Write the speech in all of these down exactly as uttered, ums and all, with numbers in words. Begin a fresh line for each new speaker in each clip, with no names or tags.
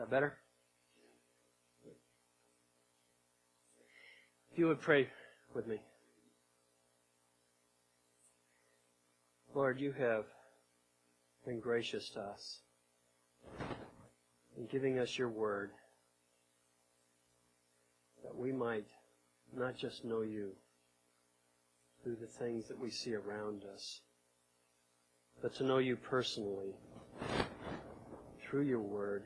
that better? If you would pray with me. Lord, you have been gracious to us in giving us your word that we might not just know you through the things that we see around us, but to know you personally through your word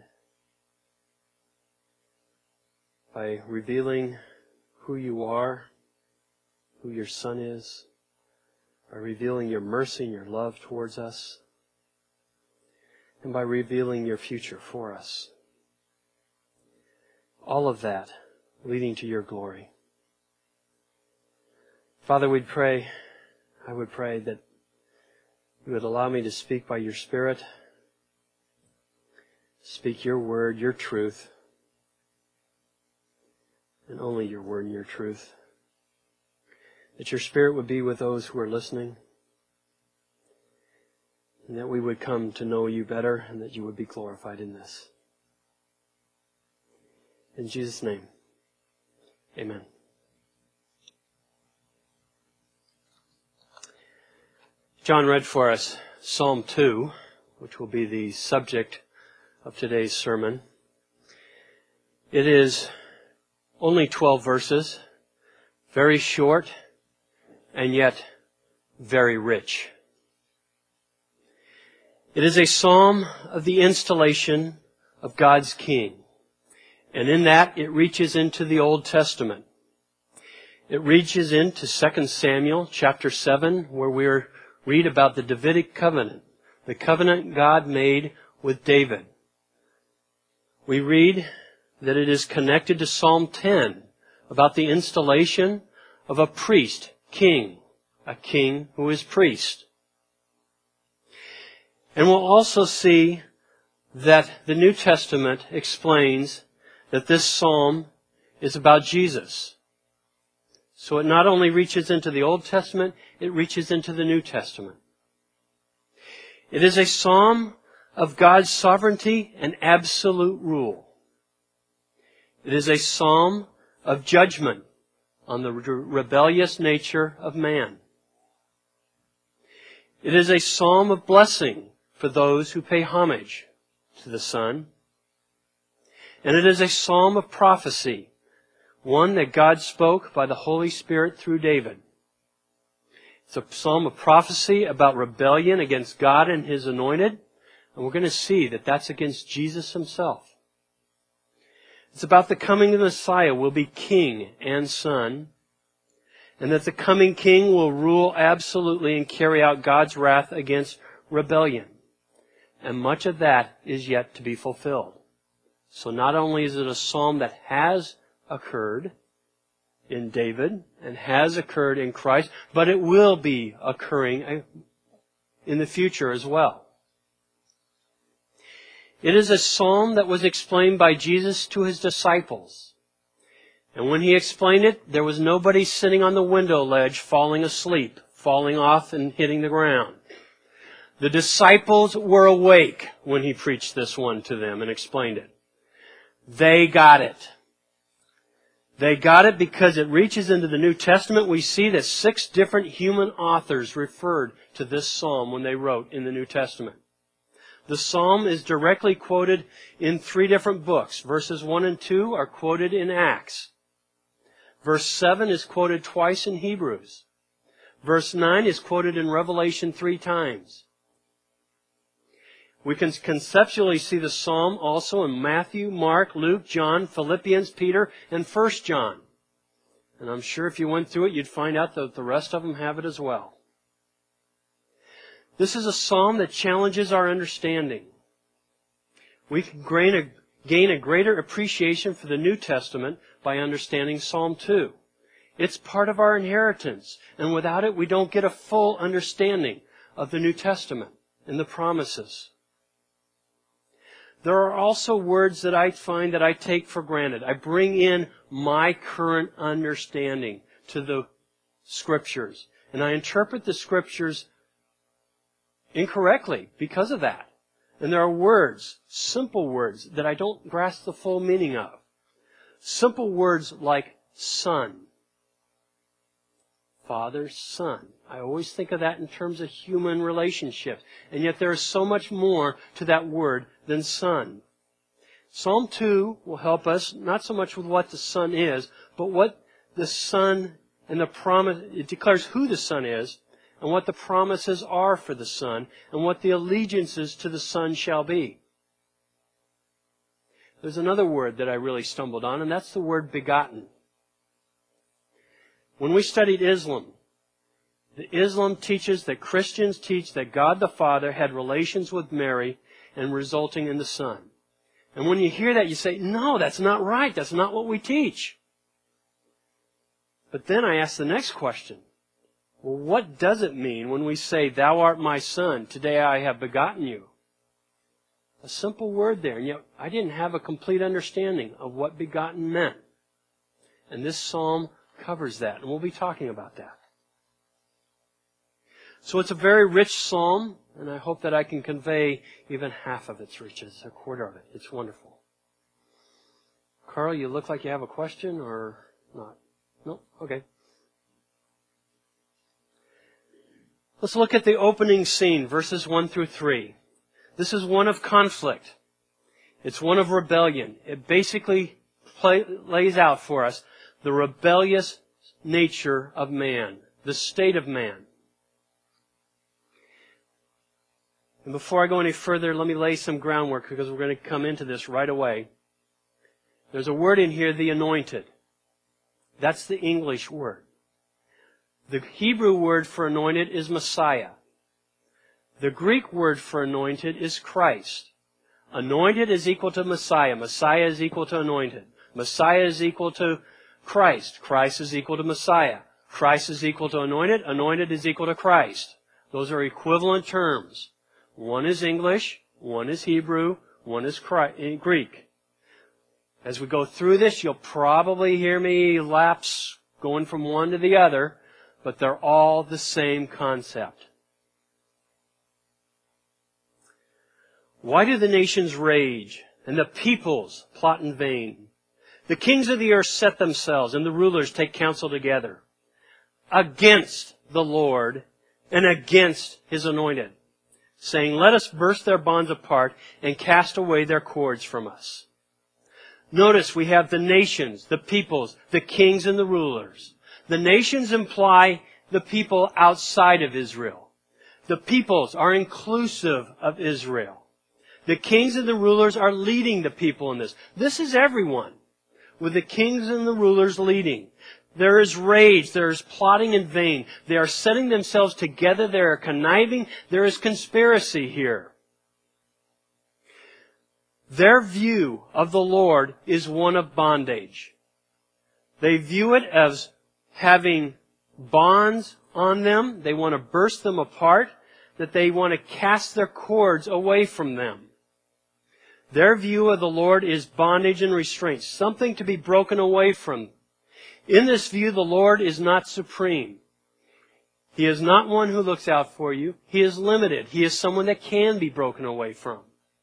by revealing who you are, who your Son is, by revealing your mercy and your love towards us, and by revealing your future for us. All of that leading to your glory. Father, we'd pray, I would pray that you would allow me to speak by your Spirit, speak your word, your truth, and only your word and your truth. That your Spirit would be with those who are listening, and that we would come to know you better, and that you would be glorified in this. In Jesus' name, amen. John read for us Psalm two, which will be the subject of today's sermon. It is only twelve verses, very short, and yet very rich. It is a psalm of the installation of God's King, and in that it reaches into the Old Testament. It reaches into Second Samuel chapter seven, where we read about the Davidic covenant, the covenant God made with David. We read that it is connected to Psalm ten, about the installation of a priest, king, a king who is priest. And we'll also see that the New Testament explains that this psalm is about Jesus. So it not only reaches into the Old Testament, it reaches into the New Testament. It is a psalm of God's sovereignty and absolute rule. It is a psalm of judgment on the rebellious nature of man. It is a psalm of blessing for those who pay homage to the Son. And it is a psalm of prophecy, one that God spoke by the Holy Spirit through David. It's a psalm of prophecy about rebellion against God and His anointed, and we're going to see that that's against Jesus Himself. It's about the coming of the Messiah will be King and Son, and that the coming King will rule absolutely and carry out God's wrath against rebellion. And much of that is yet to be fulfilled. So not only is it a psalm that has occurred in David and has occurred in Christ, but it will be occurring in the future as well. It is a psalm that was explained by Jesus to His disciples. And when He explained it, there was nobody sitting on the window ledge falling asleep, falling off and hitting the ground. The disciples were awake when He preached this one to them and explained it. They got it. They got it because it reaches into the New Testament. We see that six different human authors referred to this psalm when they wrote in the New Testament. The psalm is directly quoted in three different books. Verses one and two are quoted in Acts. Verse seven is quoted twice in Hebrews. Verse nine is quoted in Revelation three times. We can conceptually see the psalm also in Matthew, Mark, Luke, John, Philippians, Peter, and First John. And I'm sure if you went through it, you'd find out that the rest of them have it as well. This is a psalm that challenges our understanding. We can gain a, gain a greater appreciation for the New Testament by understanding Psalm two. It's part of our inheritance, and without it, we don't get a full understanding of the New Testament and the promises. There are also words that I find that I take for granted. I bring in my current understanding to the Scriptures, and I interpret the Scriptures incorrectly because of that. And there are words, simple words, that I don't grasp the full meaning of. Simple words like son. Father, son. I always think of that in terms of human relationships. And yet there is so much more to that word than son. Psalm two will help us, not so much with what the Son is, but what the Son and the promise, it declares who the Son is, and what the promises are for the Son, and what the allegiances to the Son shall be. There's another word that I really stumbled on, and that's the word begotten. When we studied Islam, the Islam teaches that Christians teach that God the Father had relations with Mary and resulting in the Son. And when you hear that, you say, no, that's not right. That's not what we teach. But then I ask the next question. Well, what does it mean when we say, thou art my son, today I have begotten you? A simple word there, and yet I didn't have a complete understanding of what begotten meant. And this psalm covers that, and we'll be talking about that. So it's a very rich psalm, and I hope that I can convey even half of its riches, a quarter of it. It's wonderful. Carl, you look like you have a question, or not? No? Okay. Let's look at the opening scene, verses one through three. This is one of conflict. It's one of rebellion. It basically play, lays out for us the rebellious nature of man, the state of man. And before I go any further, let me lay some groundwork because we're going to come into this right away. There's a word in here, the anointed. That's the English word. The Hebrew word for anointed is Messiah. The Greek word for anointed is Christ. Anointed is equal to Messiah. Messiah is equal to anointed. Messiah is equal to Christ. Christ is equal to Messiah. Christ is equal to anointed. Anointed is equal to Christ. Those are equivalent terms. One is English, one is Hebrew, one is Greek. As we go through this, you'll probably hear me lapse going from one to the other, but they're all the same concept. Why do the nations rage and the peoples plot in vain? The kings of the earth set themselves and the rulers take counsel together against the Lord and against His anointed, saying, let us burst their bonds apart and cast away their cords from us. Notice we have the nations, the peoples, the kings and the rulers. The nations imply the people outside of Israel. The peoples are inclusive of Israel. The kings and the rulers are leading the people in this. This is everyone, with the kings and the rulers leading. There is rage. There is plotting in vain. They are setting themselves together. They are conniving. There is conspiracy here. Their view of the Lord is one of bondage. They view it as having bonds on them. They want to burst them apart, that they want to cast their cords away from them. Their view of the Lord is bondage and restraint, something to be broken away from. In this view, the Lord is not supreme. He is not one who looks out for you. He is limited. He is someone that can be broken away from.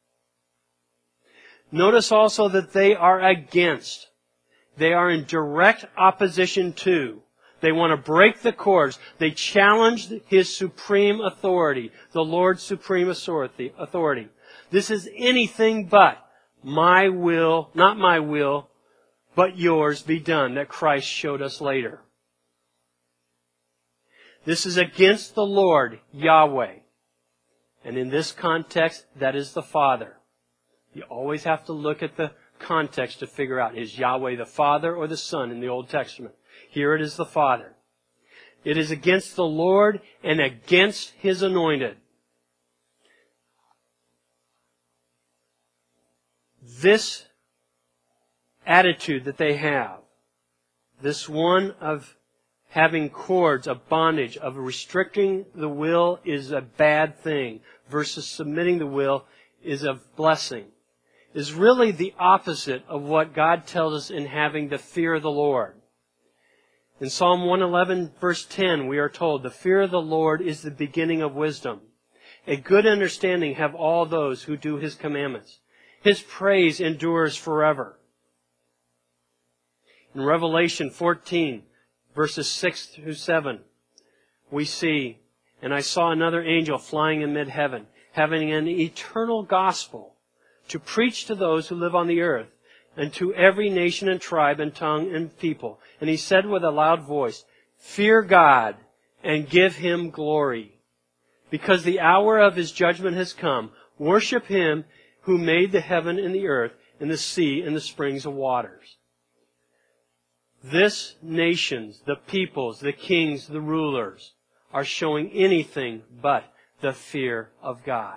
Notice also that they are against. They are in direct opposition to. They want to break the cords. They challenge His supreme authority, the Lord's supreme authority. This is anything but my will, not my will, but yours be done, that Christ showed us later. This is against the Lord, Yahweh. And in this context, that is the Father. You always have to look at the context to figure out, is Yahweh the Father or the Son in the Old Testament? Here it is the Father. It is against the Lord and against His anointed. This attitude that they have, this one of having cords, of bondage, of restricting the will is a bad thing versus submitting the will is a blessing, is really the opposite of what God tells us in having the fear of the Lord. In Psalm one eleven verse ten we are told, the fear of the Lord is the beginning of wisdom, A good understanding have all those who do His commandments. His praise endures forever. In Revelation fourteen, verses six through seven, we see, "And I saw another angel flying in mid-heaven, having an eternal gospel to preach to those who live on the earth, and to every nation and tribe and tongue and people. And he said with a loud voice, 'Fear God and give Him glory, because the hour of His judgment has come. Worship Him who made the heaven and the earth and the sea and the springs of waters.'" This nations, the peoples, the kings, the rulers are showing anything but the fear of God.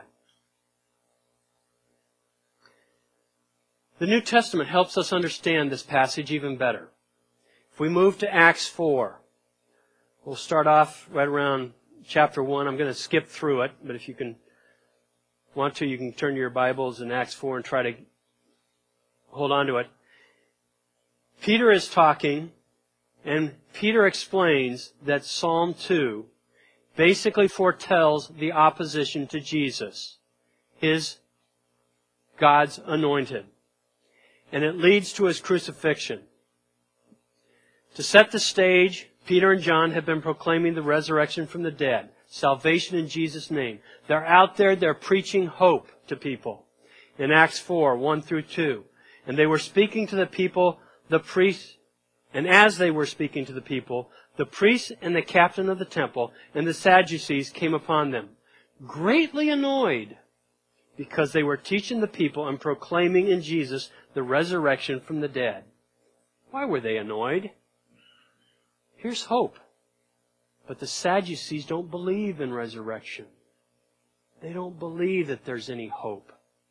The New Testament helps us understand this passage even better. If we move to Acts four, we'll start off right around chapter one. I'm going to skip through it, but if you can want to, you can turn to your Bibles in Acts four and try to hold on to it. Peter is talking, and Peter explains that Psalm two basically foretells the opposition to Jesus, His God's anointed. And it leads to His crucifixion. To set the stage, Peter and John have been proclaiming the resurrection from the dead, salvation in Jesus' name. They're out there, they're preaching hope to people. In Acts four, one through two. And they were speaking to the people, the priests, and as they were speaking to the people, the priests and the captain of the temple and the Sadducees came upon them, greatly annoyed, because they were teaching the people and proclaiming in Jesus the resurrection from the dead. Why were they annoyed? Here's hope. But the Sadducees don't believe in resurrection. They don't believe that there's any hope.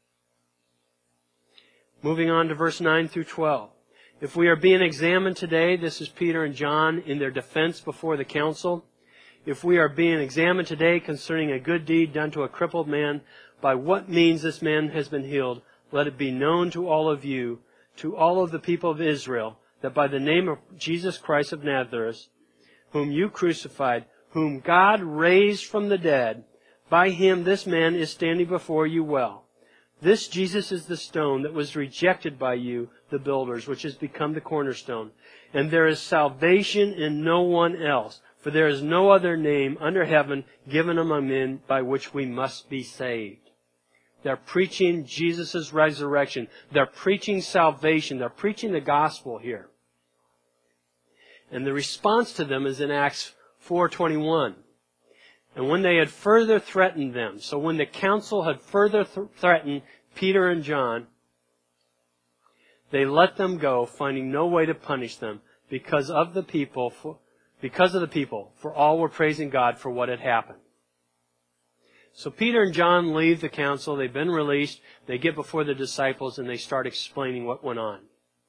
Moving on to verse nine through twelve. If we are being examined today, this is Peter and John in their defense before the council. If we are being examined today concerning a good deed done to a crippled man, by what means this man has been healed, let it be known to all of you, to all of the people of Israel, that by the name of Jesus Christ of Nazareth, whom you crucified, whom God raised from the dead, by Him this man is standing before you well. This Jesus is the stone that was rejected by you, the builders, which has become the cornerstone. And there is salvation in no one else, for there is no other name under heaven given among men by which we must be saved. They're preaching Jesus' resurrection. They're preaching salvation. They're preaching the gospel here. And the response to them is in Acts four twenty-one. And when they had further threatened them, so when the council had further th- threatened Peter and John, they let them go, finding no way to punish them because of the people, for, because of the people, for all were praising God for what had happened. So Peter and John leave the council. They've been released. They get before the disciples and they start explaining what went on.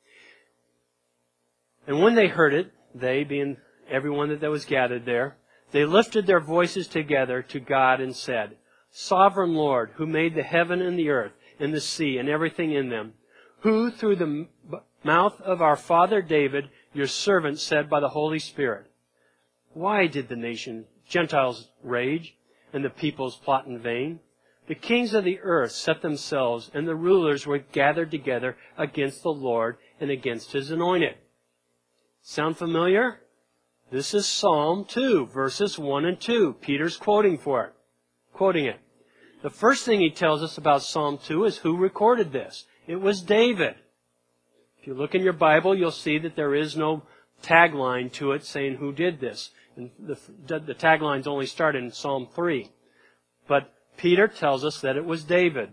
And when they heard it, they, being everyone that was gathered there, they lifted their voices together to God and said, "Sovereign Lord, who made the heaven and the earth and the sea and everything in them, who through the mouth of our father David, your servant, said by the Holy Spirit, why did the nation, Gentiles rage and the peoples plot in vain? The kings of the earth set themselves and the rulers were gathered together against the Lord and against His anointed." Sound familiar? This is Psalm two, verses one and two. Peter's quoting for it, quoting it. The first thing he tells us about Psalm two is who recorded this. It was David. If you look in your Bible, you'll see that there is no tagline to it saying who did this. And the, the taglines only start in Psalm three. But Peter tells us that it was David.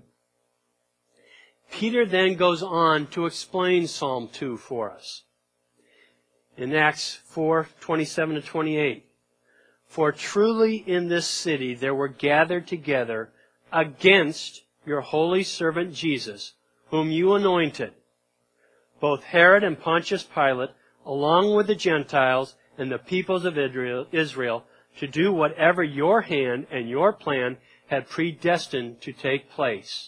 Peter then goes on to explain Psalm two for us. In Acts four twenty-seven to twenty-eight, "For truly in this city there were gathered together against your holy servant Jesus, whom you anointed, both Herod and Pontius Pilate, along with the Gentiles and the peoples of Israel, to do whatever your hand and your plan had predestined to take place."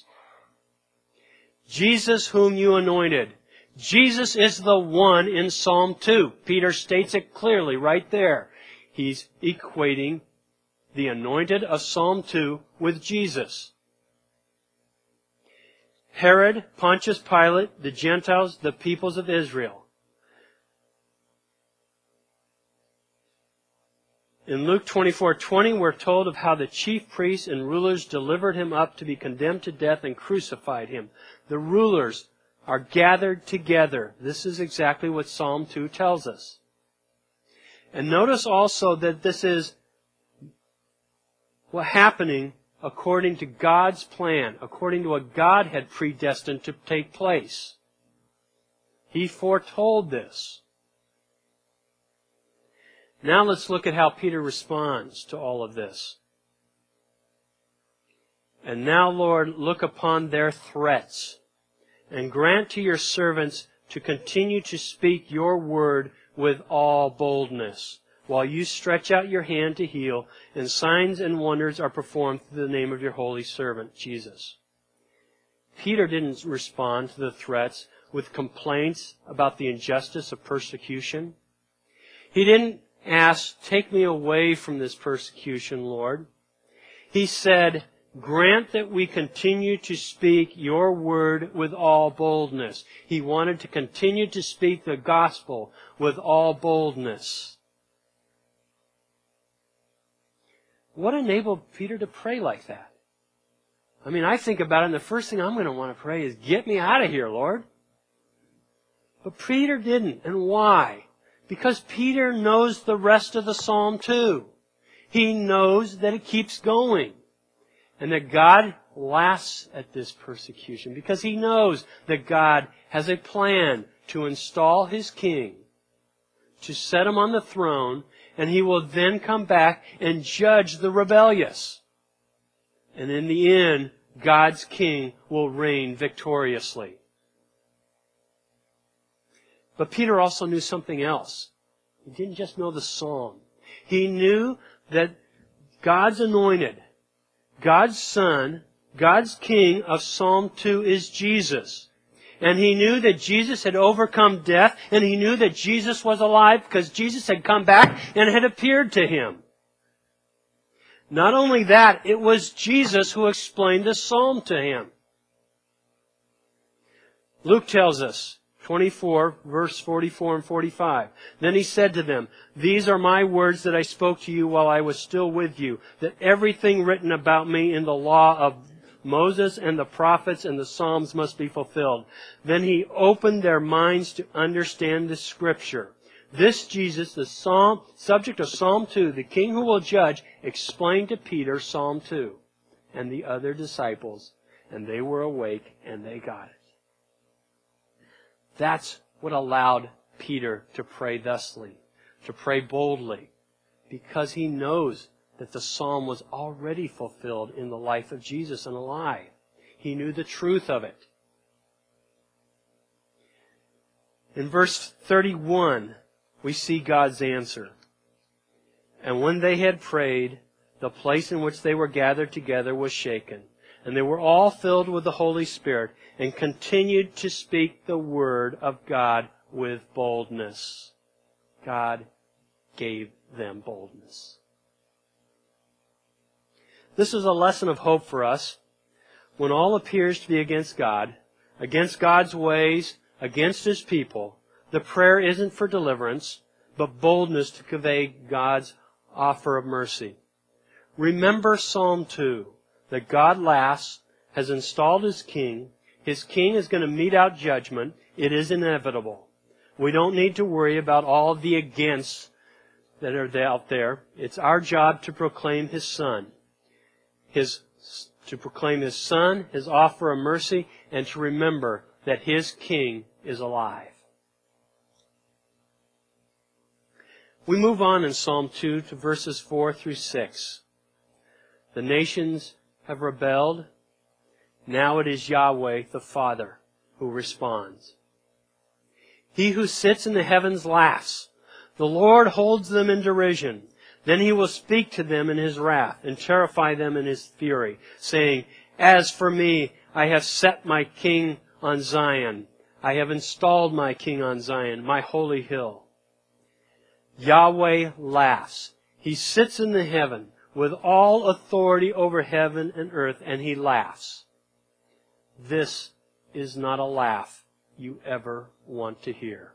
Jesus whom you anointed. Jesus is the one in Psalm two. Peter states it clearly right there. He's equating the anointed of Psalm two, with Jesus. Herod, Pontius Pilate, the Gentiles, the peoples of Israel. In Luke twenty-four twenty, we're told of how the chief priests and rulers delivered him up to be condemned to death and crucified him. The rulers are gathered together. This is exactly what Psalm two tells us. And notice also that this is what happening according to God's plan, according to what God had predestined to take place. He foretold this. Now let's look at how Peter responds to all of this. And now, Lord, look upon their threats, and grant to your servants to continue to speak your word with all boldness, while you stretch out your hand to heal, and signs and wonders are performed through the name of your holy servant, Jesus. Peter didn't respond to the threats with complaints about the injustice of persecution. He didn't ask, take me away from this persecution, Lord. He said, grant that we continue to speak your word with all boldness. He wanted to continue to speak the gospel with all boldness. What enabled Peter to pray like that? I mean, I think about it, and the first thing I'm going to want to pray is, get me out of here, Lord. But Peter didn't. And why? Because Peter knows the rest of the psalm too. He knows that it keeps going. And that God laughs at this persecution. Because he knows that God has a plan to install his king, to set him on the throne, and he will then come back and judge the rebellious. And in the end, God's king will reign victoriously. But Peter also knew something else. He didn't just know the psalm. He knew that God's anointed, God's son, God's king of Psalm two is Jesus. And he knew that Jesus had overcome death, and he knew that Jesus was alive because Jesus had come back and had appeared to him. Not only that, it was Jesus who explained the psalm to him. Luke tells us, twenty-four, verse forty-four and forty-five. Then he said to them, these are my words that I spoke to you while I was still with you, that everything written about me in the law of Moses and the prophets and the Psalms must be fulfilled. Then he opened their minds to understand the Scripture. This Jesus, the psalm, subject of Psalm two, the king who will judge, explained to Peter Psalm two and the other disciples, and they were awake and they got it. That's what allowed Peter to pray thusly, to pray boldly, because he knows that the psalm was already fulfilled in the life of Jesus and alive. He knew the truth of it. In verse thirty-one, we see God's answer. And when they had prayed, the place in which they were gathered together was shaken, and they were all filled with the Holy Spirit, and continued to speak the word of God with boldness. God gave them boldness. This is a lesson of hope for us. When all appears to be against God, against God's ways, against His people, the prayer isn't for deliverance, but boldness to convey God's offer of mercy. Remember Psalm two, that God laughs, has installed His king. His king is going to mete out judgment. It is inevitable. We don't need to worry about all of the against that are out there. It's our job to proclaim His Son. His, to proclaim His Son, His offer of mercy, and to remember that His King is alive. We move on in Psalm two to verses four through six. The nations have rebelled. Now it is Yahweh, the Father, who responds. He who sits in the heavens laughs. The Lord holds them in derision. Then He will speak to them in His wrath and terrify them in His fury, saying, as for me, I have set my king on Zion. I have installed my king on Zion, my holy hill. Yahweh laughs. He sits in the heaven with all authority over heaven and earth, and he laughs. This is not a laugh you ever want to hear.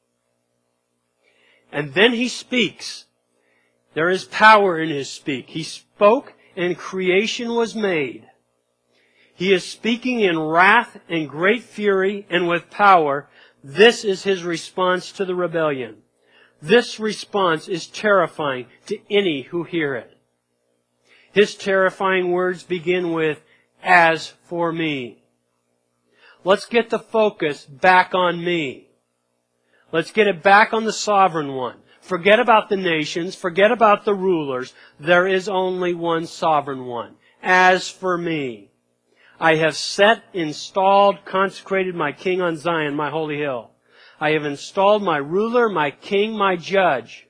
And then he speaks. There is power in his speak. He spoke and creation was made. He is speaking in wrath and great fury and with power. This is his response to the rebellion. This response is terrifying to any who hear it. His terrifying words begin with, "As for me." Let's get the focus back on me. Let's get it back on the sovereign one. Forget about the nations. Forget about the rulers. There is only one sovereign one. As for me, I have set, installed, consecrated my king on Zion, my holy hill. I have installed my ruler, my king, my judge.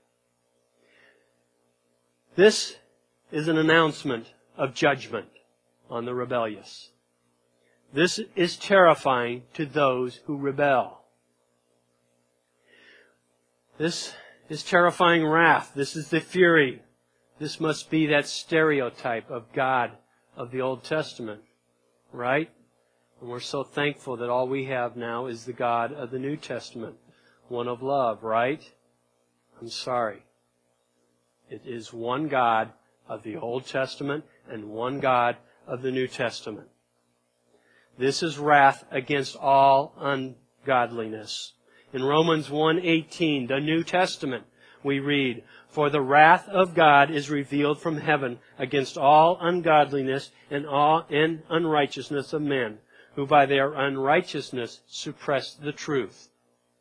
This is an announcement of judgment on the rebellious. This is terrifying to those who rebel. This is terrifying wrath. This is the fury. This must be that stereotype of God of the Old Testament, right? And we're so thankful that all we have now is the God of the New Testament, one of love, right? I'm sorry. It is one God of the Old Testament and one God of the New Testament. This is wrath against all ungodliness. In Romans one eighteen, the New Testament, we read, "For the wrath of God is revealed from heaven against all ungodliness and all and unrighteousness of men, who by their unrighteousness suppress the truth."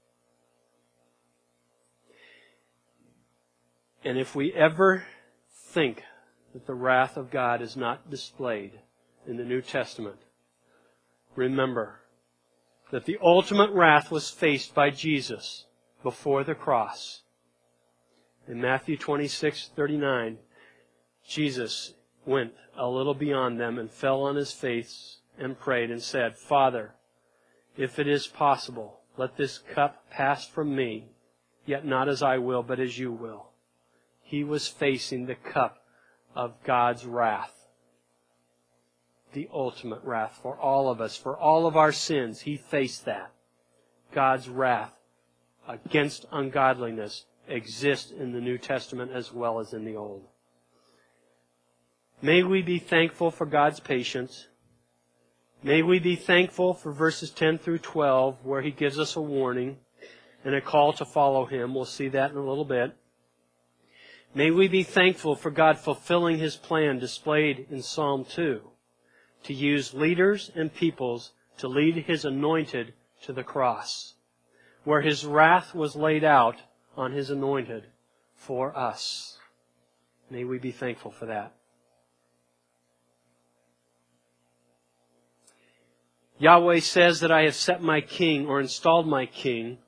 And if we ever think that the wrath of God is not displayed in the New Testament, remember that the ultimate wrath was faced by Jesus before the cross. In Matthew twenty-six thirty-nine, Jesus went a little beyond them and fell on his face and prayed and said, "Father, if it is possible, let this cup pass from me, yet not as I will, but as you will." He was facing the cup of God's wrath. The ultimate wrath for all of us, for all of our sins. He faced that. God's wrath against ungodliness exists in the New Testament as well as in the Old. May we be thankful for God's patience. May we be thankful for verses ten through twelve, where He gives us a warning and a call to follow Him. We'll see that in a little bit. May we be thankful for God fulfilling His plan displayed in Psalm two, to use leaders and peoples to lead His anointed to the cross, where His wrath was laid out on His anointed for us. May we be thankful for that. Yahweh says that I have set my king, or installed my king,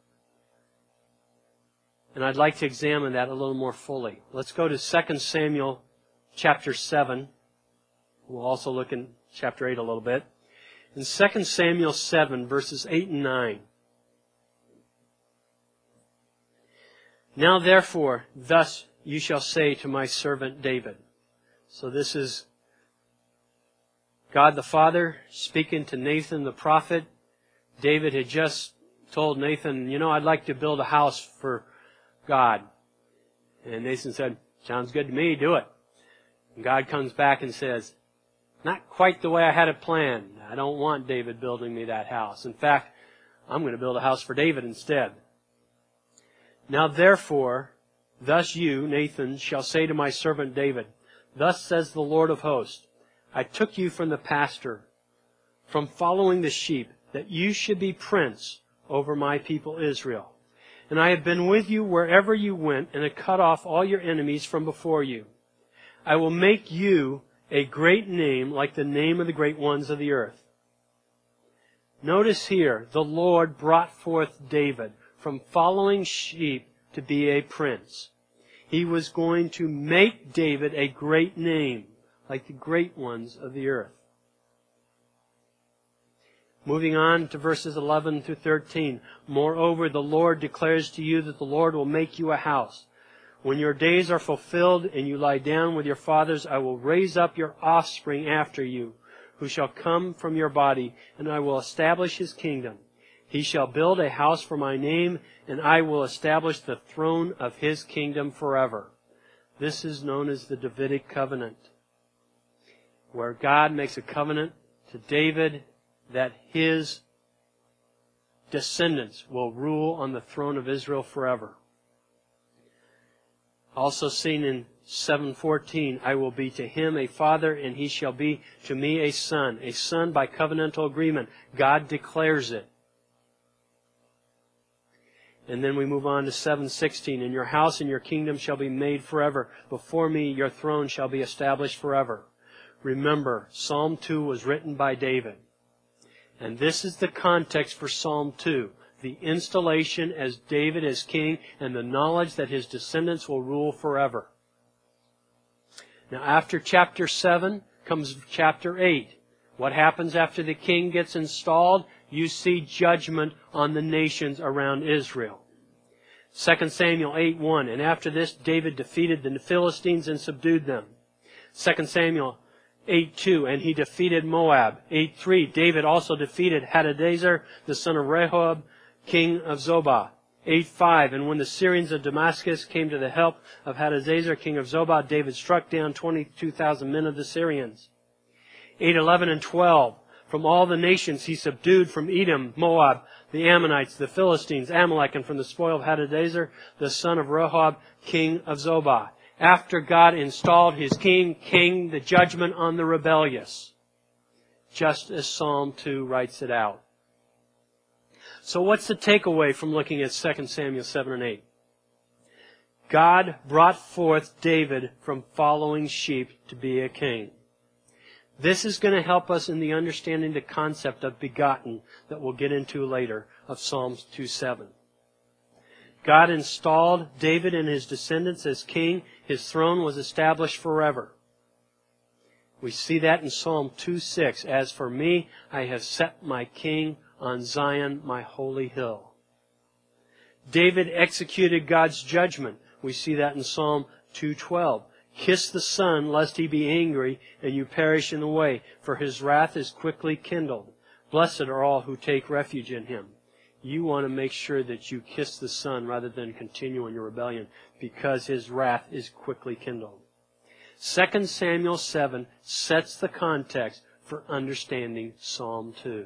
and I'd like to examine that a little more fully. Let's go to Second Samuel chapter seven. We'll also look in chapter eight a little bit. In Second Samuel seven, verses eight and nine. "Now therefore, thus you shall say to my servant David." So this is God the Father speaking to Nathan the prophet. David had just told Nathan, you know, I'd like to build a house for God. And Nathan said, sounds good to me, do it. And God comes back and says, not quite the way I had it planned. I don't want David building me that house. In fact, I'm going to build a house for David instead. "Now therefore, thus you, Nathan, shall say to my servant David, thus says the Lord of hosts, I took you from the pasture, from following the sheep, that you should be prince over my people Israel. And I have been with you wherever you went, and have cut off all your enemies from before you. I will make you a great name like the name of the great ones of the earth." Notice here, the Lord brought forth David from following sheep to be a prince. He was going to make David a great name like the great ones of the earth. Moving on to verses eleven through thirteen. "Moreover, the Lord declares to you that the Lord will make you a house. When your days are fulfilled and you lie down with your fathers, I will raise up your offspring after you, who shall come from your body, and I will establish his kingdom. He shall build a house for my name, and I will establish the throne of his kingdom forever. This is known as the Davidic covenant, where God makes a covenant to David that his descendants will rule on the throne of Israel forever. Also seen in seven fourteen, I will be to him a father, and he shall be to me a son. A son by covenantal agreement. God declares it. And then we move on to seven sixteen, and your house and your kingdom shall be made forever. Before me your throne shall be established forever. Remember, Psalm two was written by David. And this is the context for Psalm two. The installation as David as king and the knowledge that his descendants will rule forever. Now after chapter seven comes chapter eight. What happens after the king gets installed? You see judgment on the nations around Israel. Second Samuel eight one, and after this David defeated the Philistines and subdued them. Second Samuel eight two, and he defeated Moab. eight three, David also defeated Hadadezer, the son of Rehob, king of Zobah. eight five, and when the Syrians of Damascus came to the help of Hadadezer, king of Zobah, David struck down twenty-two thousand men of the Syrians. eight eleven and twelve, from all the nations he subdued, from Edom, Moab, the Ammonites, the Philistines, Amalek, and from the spoil of Hadadezer, the son of Rehob, king of Zobah. After God installed his king, came the judgment on the rebellious, just as Psalm two writes it out. So what's the takeaway from looking at Second Samuel seven and eight? God brought forth David from following sheep to be a king. This is going to help us in the understanding the concept of begotten that we'll get into later of Psalms two seven. God installed David and his descendants as king. His throne was established forever. We see that in Psalm two six. As for me, I have set my king on Zion, my holy hill. David executed God's judgment. We see that in Psalm two twelve. Kiss the Son, lest he be angry, and you perish in the way, for his wrath is quickly kindled. Blessed are all who take refuge in him. You want to make sure that you kiss the Son rather than continue in your rebellion, because his wrath is quickly kindled. Second Samuel seven sets the context for understanding Psalm two.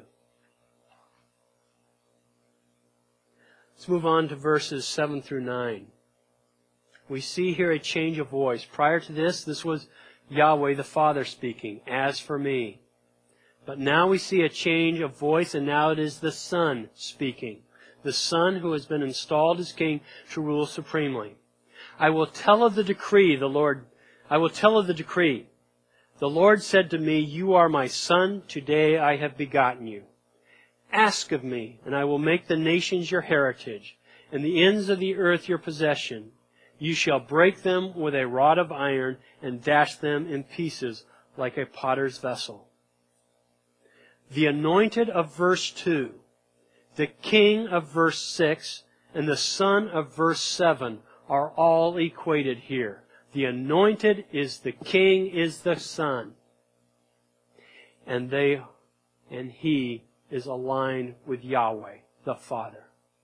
Let's move on to verses seven through nine. We see here a change of voice. Prior to this, this was Yahweh the Father speaking, as for me. But now we see a change of voice, and now it is the Son speaking. The Son who has been installed as king to rule supremely. I will tell of the decree, the Lord, I will tell of the decree. The Lord said to me, you are my Son, today I have begotten you. Ask of me, and I will make the nations your heritage, and the ends of the earth your possession. You shall break them with a rod of iron, and dash them in pieces like a potter's vessel. The anointed of verse two, the king of verse six, and the son of verse seven are all equated here. The anointed is the king, is the son. And they, and he is aligned with Yahweh, the Father.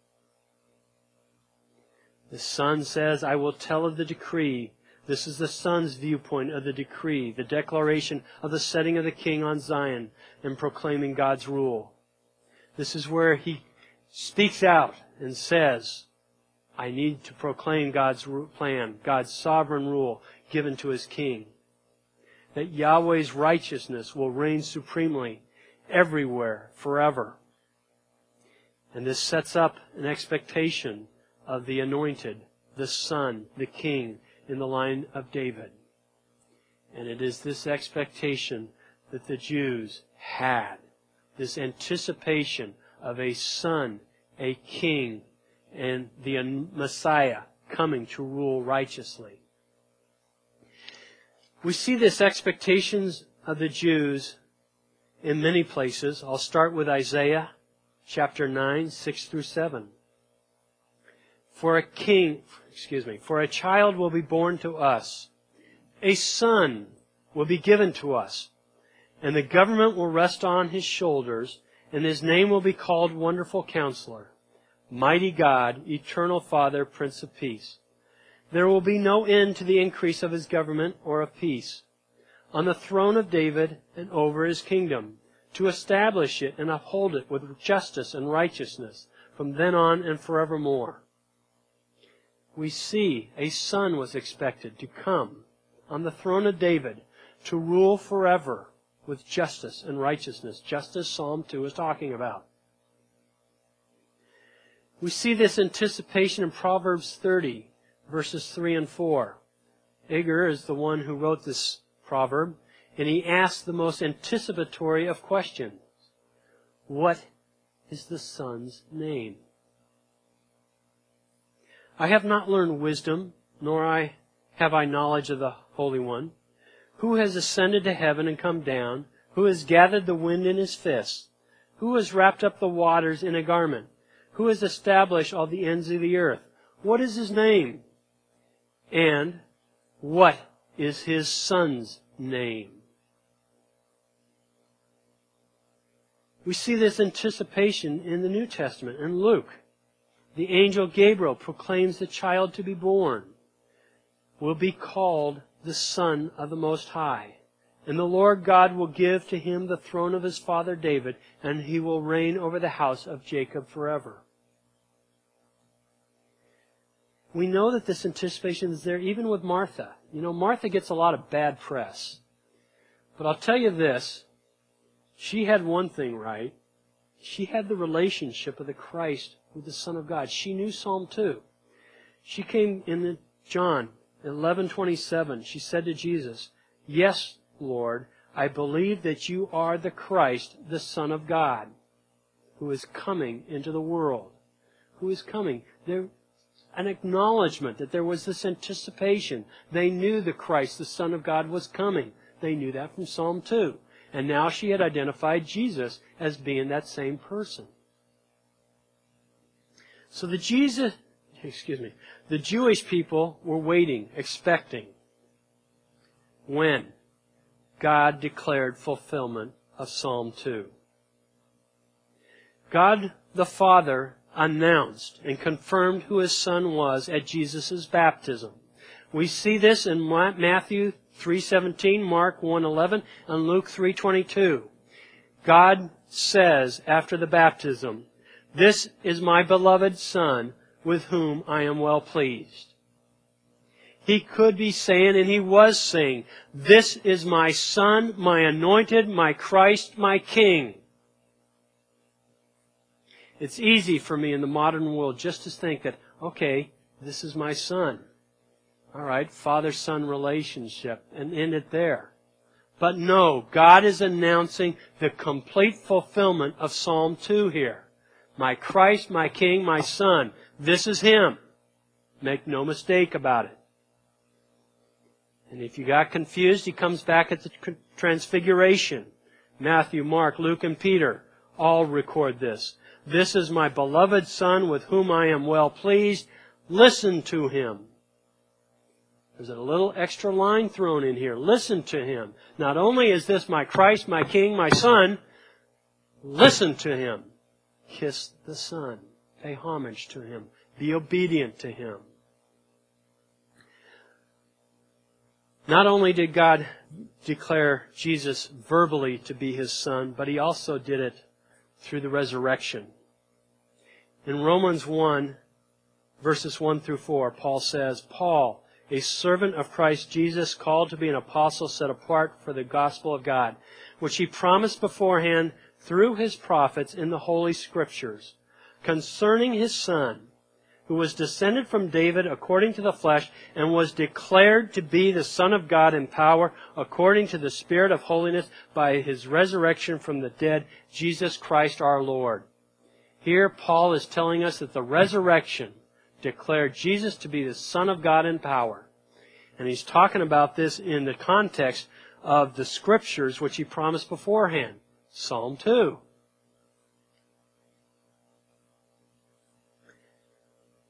The Son says, I will tell of the decree. This is the Son's viewpoint of the decree, the declaration of the setting of the king on Zion and proclaiming God's rule. This is where he speaks out and says, I need to proclaim God's plan, God's sovereign rule given to his king. That Yahweh's righteousness will reign supremely everywhere, forever. And this sets up an expectation of the anointed, the Son, the King, in the line of David. And it is this expectation that the Jews had, this anticipation of a Son, a King, and the Messiah coming to rule righteously. We see this expectations of the Jews in many places. I'll start with Isaiah chapter nine, six through seven. For a king, excuse me, for a child will be born to us. A son will be given to us, and the government will rest on his shoulders, and his name will be called Wonderful Counselor, Mighty God, Eternal Father, Prince of Peace. There will be no end to the increase of his government or of peace on the throne of David and over his kingdom, to establish it and uphold it with justice and righteousness from then on and forevermore. We see a son was expected to come on the throne of David to rule forever with justice and righteousness, just as Psalm two is talking about. We see this anticipation in Proverbs thirty, verses three and four. Agur is the one who wrote this proverb, and he asks the most anticipatory of questions. What is the son's name? I have not learned wisdom, nor I have I knowledge of the Holy One. Who has ascended to heaven and come down? Who has gathered the wind in his fist? Who has wrapped up the waters in a garment? Who has established all the ends of the earth? What is his name? And what is his son's name? We see this anticipation in the New Testament. In Luke, the angel Gabriel proclaims the child to be born will be called the Son of the Most High. And the Lord God will give to him the throne of his father David, and he will reign over the house of Jacob forever. We know that this anticipation is there even with Martha. You know, Martha gets a lot of bad press. But I'll tell you this, she had one thing right. She had the relationship of the Christ with the Son of God. She knew Psalm two. She came in the John eleven twenty-seven. She said to Jesus, "Yes, Lord, I believe that you are the Christ, the Son of God, who is coming into the world." Who is coming? There, an acknowledgement that there was this anticipation. They knew the Christ, the Son of God, was coming. They knew that from Psalm two. And now she had identified Jesus as being that same person. So the Jesus, excuse me, the Jewish people were waiting, expecting. When God declared fulfillment of Psalm two. God the Father announced and confirmed who His Son was at Jesus' baptism. We see this in Matthew three seventeen, Mark one eleven, and Luke three twenty-two. God says after the baptism, "This is my beloved Son, with whom I am well pleased." He could be saying, and He was saying, "This is my Son, my anointed, my Christ, my King." It's easy for me in the modern world just to think that, okay, this is my Son. All right, father-son relationship, and end it there. But no, God is announcing the complete fulfillment of Psalm two here. My Christ, my King, my Son. This is Him. Make no mistake about it. And if you got confused, He comes back at the Transfiguration. Matthew, Mark, Luke, and Peter all record this. "This is my beloved Son, with whom I am well pleased. Listen to Him." There's a little extra line thrown in here. Listen to Him. Not only is this my Christ, my King, my Son, listen to Him. Kiss the Son. Pay homage to Him. Be obedient to Him. Not only did God declare Jesus verbally to be His Son, but He also did it through the resurrection. In Romans one, verses one through four, Paul says, "Paul, a servant of Christ Jesus, called to be an apostle, set apart for the gospel of God, which He promised beforehand through His prophets in the Holy Scriptures, concerning His Son, who was descended from David according to the flesh, and was declared to be the Son of God in power, according to the Spirit of holiness, by His resurrection from the dead, Jesus Christ our Lord." Here Paul is telling us that the resurrection declared Jesus to be the Son of God in power. And he's talking about this in the context of the Scriptures which He promised beforehand. Psalm two.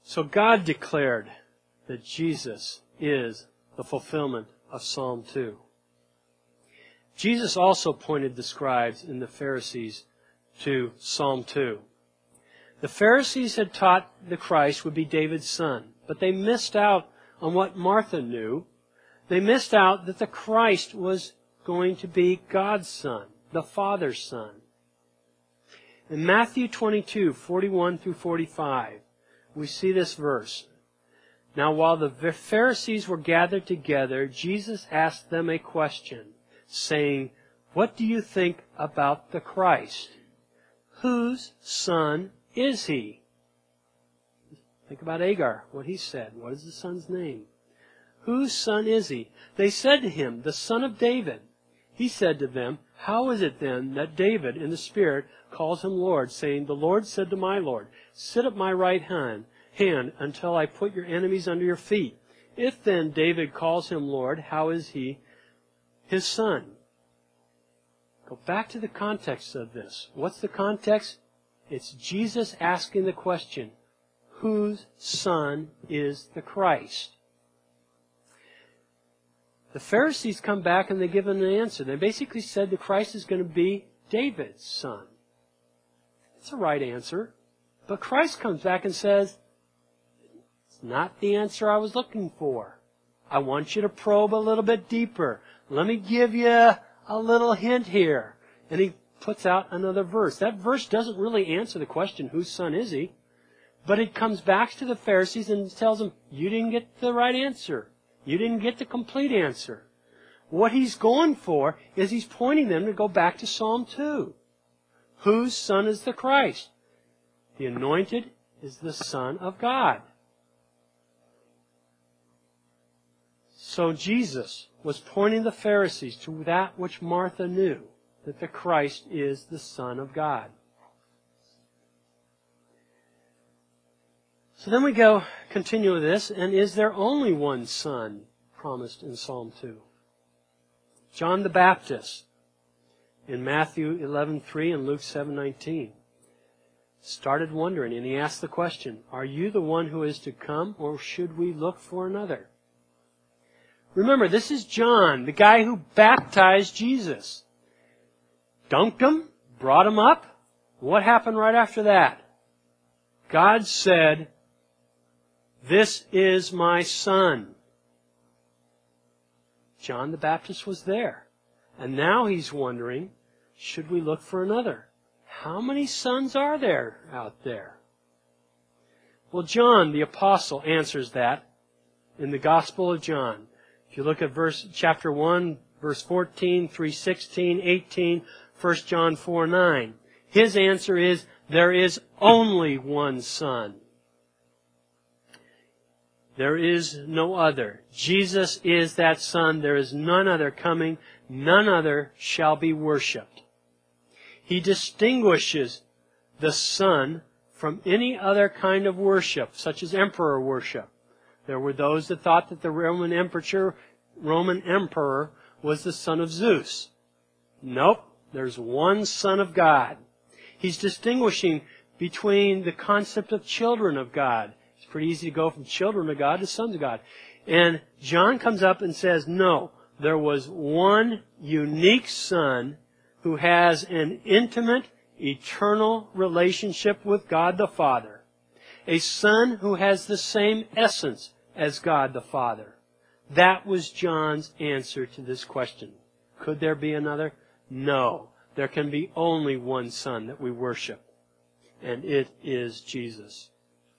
So God declared that Jesus is the fulfillment of Psalm two. Jesus also pointed the scribes and the Pharisees to Psalm two. The Pharisees had taught the Christ would be David's son, but they missed out on what Martha knew. They missed out that the Christ was going to be God's son, the Father's son. In Matthew twenty-two, forty-one through forty-five, we see this verse. Now, while the Pharisees were gathered together, Jesus asked them a question, saying, "What do you think about the Christ? Whose son is he?" Think about Agar, what he said. What is the son's name? Whose son is he? They said to him, "The son of David." He said to them, "How is it then that David in the Spirit calls him Lord, saying, 'The Lord said to my Lord, sit at my right hand, hand until I put your enemies under your feet'? If then David calls him Lord, how is he his son?" Go back to the context of this. What's the context? It's Jesus asking the question, whose son is the Christ? The Pharisees come back and they give him an answer. They basically said the Christ is going to be David's son. It's a right answer. But Christ comes back and says, it's not the answer I was looking for. I want you to probe a little bit deeper. Let me give you a little hint here. And he puts out another verse. That verse doesn't really answer the question, whose son is he? But it comes back to the Pharisees and tells them, you didn't get the right answer. You didn't get the complete answer. What he's going for is he's pointing them to go back to Psalm two. Whose son is the Christ? The anointed is the Son of God. So Jesus was pointing the Pharisees to that which Martha knew, that the Christ is the Son of God. So then we go, continue with this, and is there only one son promised in Psalm two? John the Baptist, in Matthew eleven three and Luke seven nineteen, started wondering, and he asked the question, are you the one who is to come, or should we look for another? Remember, this is John, the guy who baptized Jesus. Dunked him, brought him up. What happened right after that? God said, "This is my son." John the Baptist was there. And now he's wondering, should we look for another? How many sons are there out there? Well, John the Apostle answers that in the Gospel of John. If you look at verse chapter one, verse fourteen, three sixteen, eighteen, First John four nine, his answer is, there is only one Son. There is no other. Jesus is that Son. There is none other coming. None other shall be worshipped. He distinguishes the Son from any other kind of worship, such as emperor worship. There were those that thought that the Roman emperor, Roman emperor was the son of Zeus. Nope. There's one Son of God. He's distinguishing between the concept of children of God. It's pretty easy to go from children of God to sons of God. And John comes up and says, no, there was one unique Son who has an intimate, eternal relationship with God the Father. A Son who has the same essence as God the Father. That was John's answer to this question. Could there be another? No. There can be only one Son that we worship. And it is Jesus.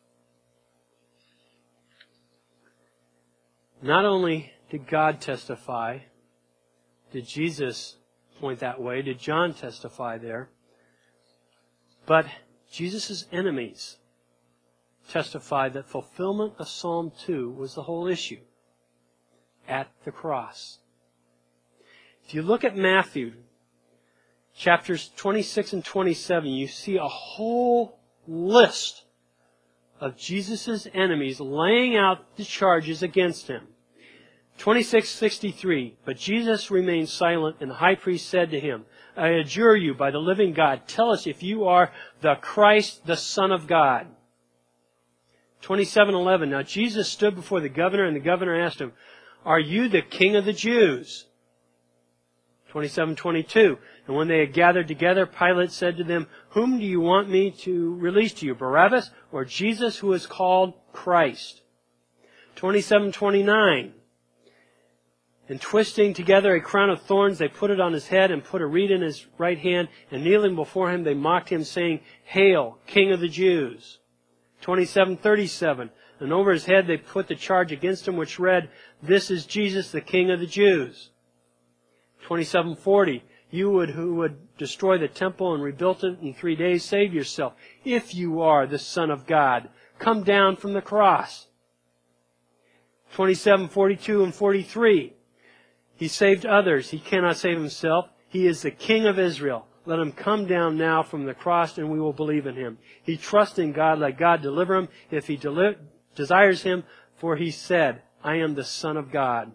Not only did God testify, did Jesus point that way, did John testify there, but Jesus' enemies testified that fulfillment of Psalm two was the whole issue at the cross. If you look at Matthew chapters twenty-six and twenty-seven, you see a whole list of Jesus' enemies laying out the charges against him. twenty-six sixty-three, but Jesus remained silent, and the high priest said to him, I adjure you by the living God, tell us if you are the Christ, the Son of God. twenty-seven eleven. Now Jesus stood before the governor, and the governor asked him, "Are you the king of the Jews?" twenty-seven twenty-two. And when they had gathered together, Pilate said to them, "Whom do you want me to release to you, Barabbas or Jesus, who is called Christ?" twenty-seven twenty-nine. And twisting together a crown of thorns, they put it on his head and put a reed in his right hand. And kneeling before him, they mocked him, saying, "Hail, King of the Jews!" twenty-seven thirty-seven. And over his head they put the charge against him, which read, "This is Jesus, the King of the Jews." twenty-seven forty. You would, who would destroy the temple and rebuild it in three days, save yourself. If you are the Son of God, come down from the cross. twenty-seven forty-two and forty-three. He saved others. He cannot save himself. He is the King of Israel. Let him come down now from the cross, and we will believe in him. He trusts in God. Let God deliver him if he deli- desires him, for he said, "I am the Son of God."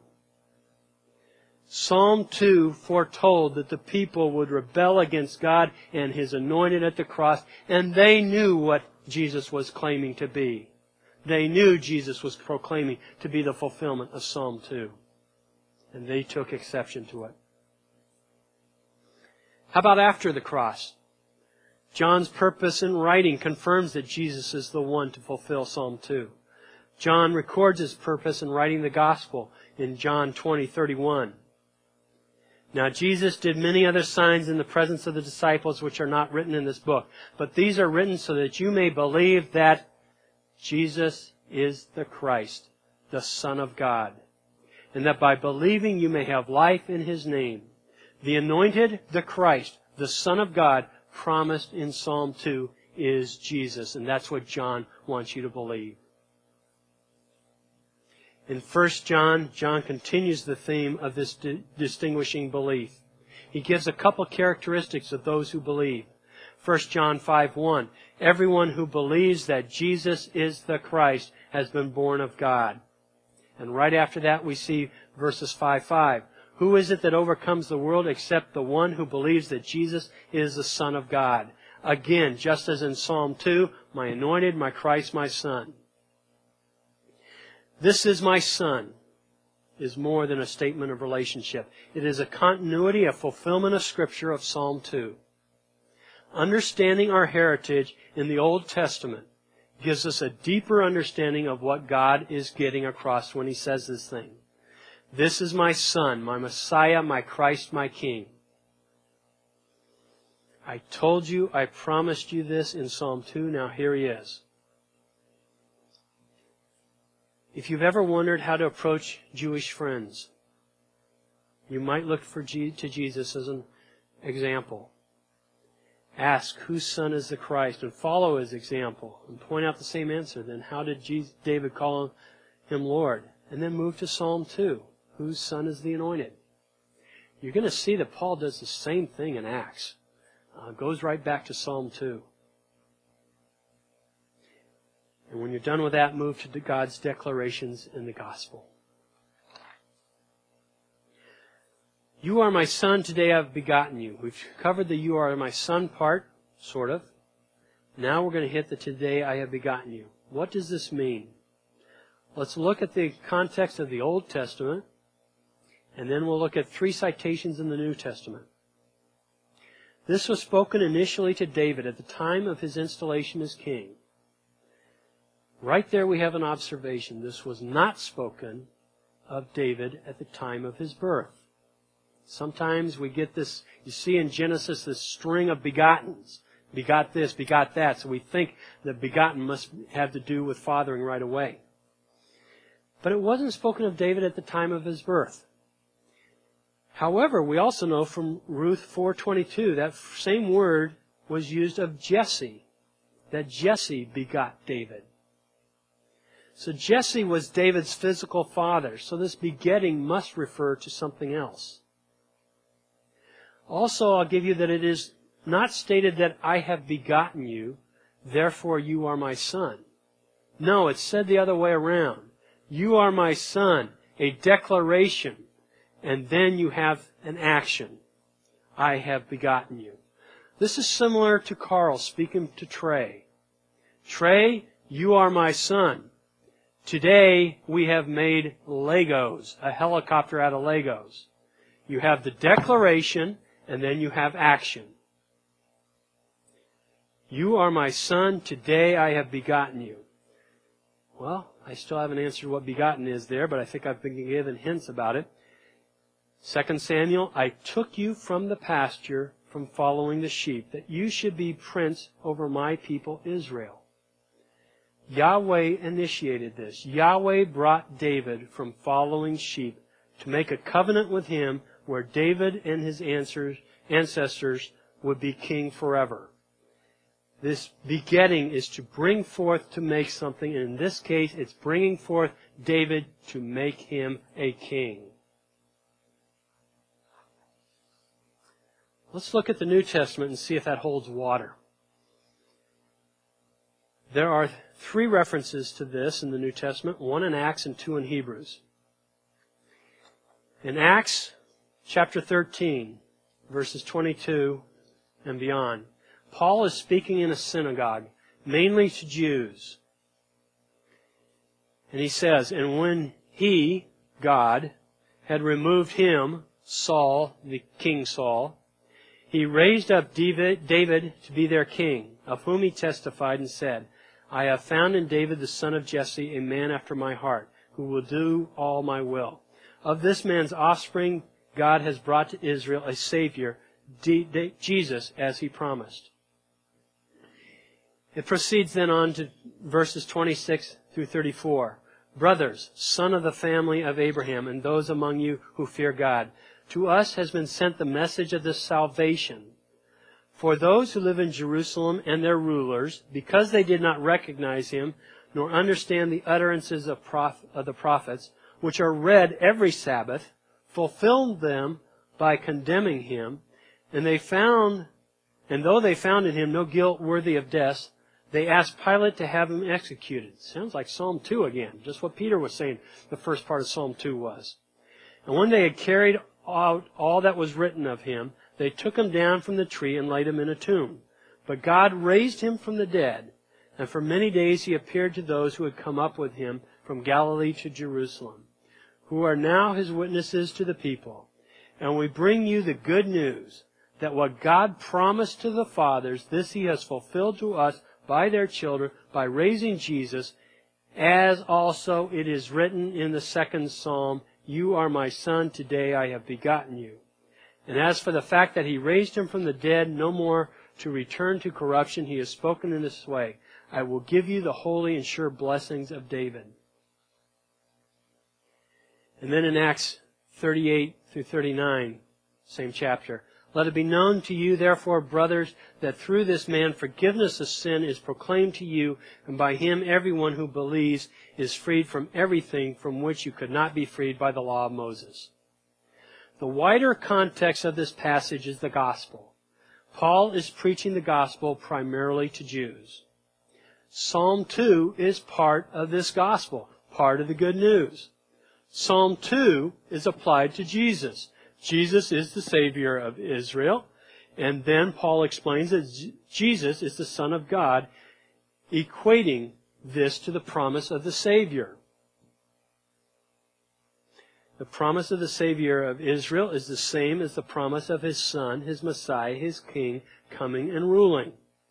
Psalm two foretold that the people would rebel against God and his anointed at the cross, and they knew what Jesus was claiming to be. They knew Jesus was proclaiming to be the fulfillment of Psalm two. And they took exception to it. How about after the cross? John's purpose in writing confirms that Jesus is the one to fulfill Psalm two. John records his purpose in writing the gospel in John twenty thirty-one. Now Jesus did many other signs in the presence of the disciples which are not written in this book. But these are written so that you may believe that Jesus is the Christ, the Son of God. And that by believing you may have life in his name. The anointed, the Christ, the Son of God, promised in Psalm two is Jesus. And that's what John wants you to believe. In First John, John continues the theme of this di- distinguishing belief. He gives a couple characteristics of those who believe. First John five one. Everyone who believes that Jesus is the Christ has been born of God. And right after that we see verses five five. Who is it that overcomes the world except the one who believes that Jesus is the Son of God? Again, just as in Psalm two, my anointed, my Christ, my Son. This is my Son is more than a statement of relationship. It is a continuity, a fulfillment of Scripture of Psalm two. Understanding our heritage in the Old Testament gives us a deeper understanding of what God is getting across when he says this thing. This is my Son, my Messiah, my Christ, my King. I told you, I promised you this in Psalm two, now here he is. If you've ever wondered how to approach Jewish friends, you might look for G- to Jesus as an example. Ask whose son is the Christ and follow his example and point out the same answer. Then how did Jesus, David call him Lord? And then move to Psalm two. Whose son is the anointed? You're going to see that Paul does the same thing in Acts. Uh, goes right back to Psalm two. And when you're done with that, move to God's declarations in the gospel. You are my son, today I have begotten you. We've covered the you are my son part, sort of. Now we're going to hit the today I have begotten you. What does this mean? Let's look at the context of the Old Testament, and then we'll look at three citations in the New Testament. This was spoken initially to David at the time of his installation as king. Right there we have an observation. This was not spoken of David at the time of his birth. Sometimes we get this, you see in Genesis, this string of begottens. Begot this, begot that. So we think that begotten must have to do with fathering right away. But it wasn't spoken of David at the time of his birth. However, we also know from Ruth four twenty-two, that same word was used of Jesse, that Jesse begot David. So Jesse was David's physical father, so this begetting must refer to something else. Also, I'll give you that it is not stated that I have begotten you, therefore you are my son. No, it's said the other way around. You are my son, a declaration, and then you have an action. I have begotten you. This is similar to Carl speaking to Trey. Trey, You are my son. Today we have made Legos, a helicopter out of Legos. You have the declaration, and then you have action. You are my son. Today I have begotten you. Well, I still haven't answered what begotten is there, but I think I've been given hints about it. Second Samuel, I took you from the pasture, from following the sheep, that you should be prince over my people Israel. Yahweh initiated this. Yahweh brought David from following sheep to make a covenant with him where David and his ancestors would be king forever. This begetting is to bring forth to make something, and in this case it's bringing forth David to make him a king. Let's look at the New Testament and see if that holds water. There are three references to this in the New Testament, one in Acts and two in Hebrews. In Acts chapter thirteen, verses twenty-two and beyond, Paul is speaking in a synagogue, mainly to Jews. And he says, and when he, God, had removed him, Saul, the King Saul, he raised up David, David to be their king, of whom he testified and said, I have found in David the son of Jesse a man after my heart, who will do all my will. Of this man's offspring, God has brought to Israel a Savior, Jesus, as he promised. It proceeds then on to verses twenty-six through thirty-four. Brothers, son of the family of Abraham, and those among you who fear God, to us has been sent the message of this salvation. For those who live in Jerusalem and their rulers, because they did not recognize him, nor understand the utterances of, proph- of the prophets, which are read every Sabbath, fulfilled them by condemning him, and they found, and though they found in him no guilt worthy of death, they asked Pilate to have him executed. Sounds like Psalm two again, just what Peter was saying the first part of Psalm two was. And when they had carried out all that was written of him, they took him down from the tree and laid him in a tomb. But God raised him from the dead, and for many days he appeared to those who had come up with him from Galilee to Jerusalem, who are now his witnesses to the people. And we bring you the good news that what God promised to the fathers, this he has fulfilled to us by their children, by raising Jesus, as also it is written in the second psalm, you are my son, today I have begotten you. And as for the fact that he raised him from the dead, no more to return to corruption, he has spoken in this way, I will give you the holy and sure blessings of David. And then in Acts thirty-eight through thirty-nine, same chapter, let it be known to you, therefore, brothers, that through this man forgiveness of sin is proclaimed to you, and by him everyone who believes is freed from everything from which you could not be freed by the law of Moses. The wider context of this passage is the gospel. Paul is preaching the gospel primarily to Jews. Psalm two is part of this gospel, part of the good news. Psalm two is applied to Jesus. Jesus is the Savior of Israel. And then Paul explains that Jesus is the Son of God, equating this to the promise of the Savior. The promise of the Savior of Israel is the same as the promise of His Son, His Messiah, His King, coming and ruling.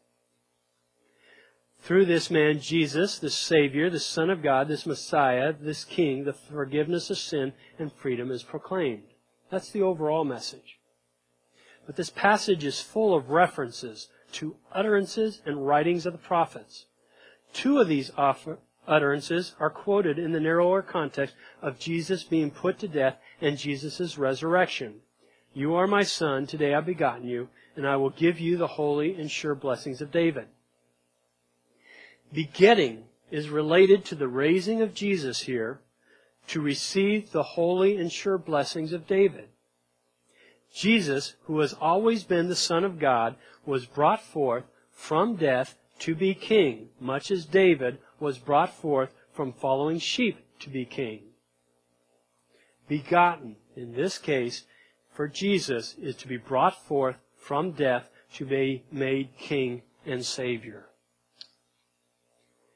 Through this man, Jesus, the Savior, the Son of God, this Messiah, this King, the forgiveness of sin and freedom is proclaimed. That's the overall message. But this passage is full of references to utterances and writings of the prophets. Two of these utterances are quoted in the narrower context of Jesus being put to death and Jesus' resurrection. You are my son, today I have begotten you, and I will give you the holy and sure blessings of David. Begetting is related to the raising of Jesus here to receive the holy and sure blessings of David. Jesus, who has always been the Son of God, was brought forth from death to be king, much as David was brought forth from following sheep to be king. Begotten, in this case, for Jesus, is to be brought forth from death to be made king and Savior.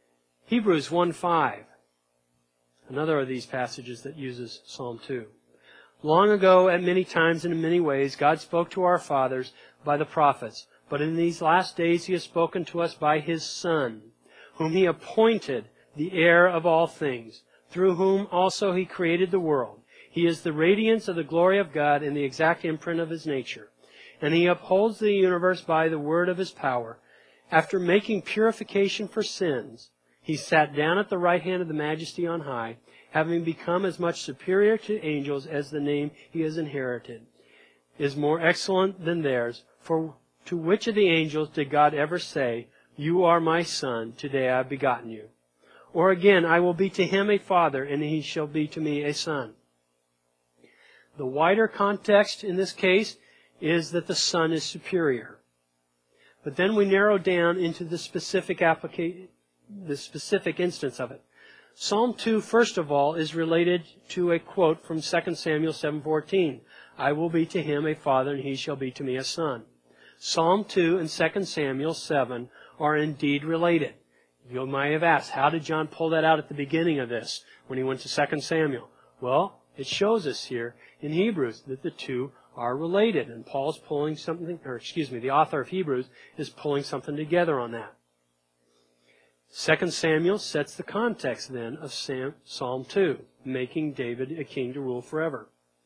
Hebrews one five. Another of these passages that uses Psalm two. Long ago, at many times and in many ways, God spoke to our fathers by the prophets. But in these last days He has spoken to us by His Son, whom He appointed the heir of all things, through whom also He created the world. He is the radiance of the glory of God and the exact imprint of His nature. And He upholds the universe by the word of His power. After making purification for sins, He sat down at the right hand of the Majesty on high, having become as much superior to angels as the name He has inherited is more excellent than theirs. For to which of the angels did God ever say, "You are my Son, today I have begotten you"? Or again, "I will be to him a father, and he shall be to me a son"? The wider context in this case is that the Son is superior. But then we narrow down into the specific application, the specific instance of it. Psalm two, first of all, is related to a quote from Second Samuel seven fourteen. "I will be to him a father, and he shall be to me a son." Psalm two and Second Samuel seven are indeed related. You might have asked, how did John pull that out at the beginning of this when he went to Second Samuel? Well, it shows us here in Hebrews that the two are related. And Paul's pulling something, or excuse me, the author of Hebrews is pulling something together on that. Second Samuel sets the context then of Psalm two, making David a king to rule forever.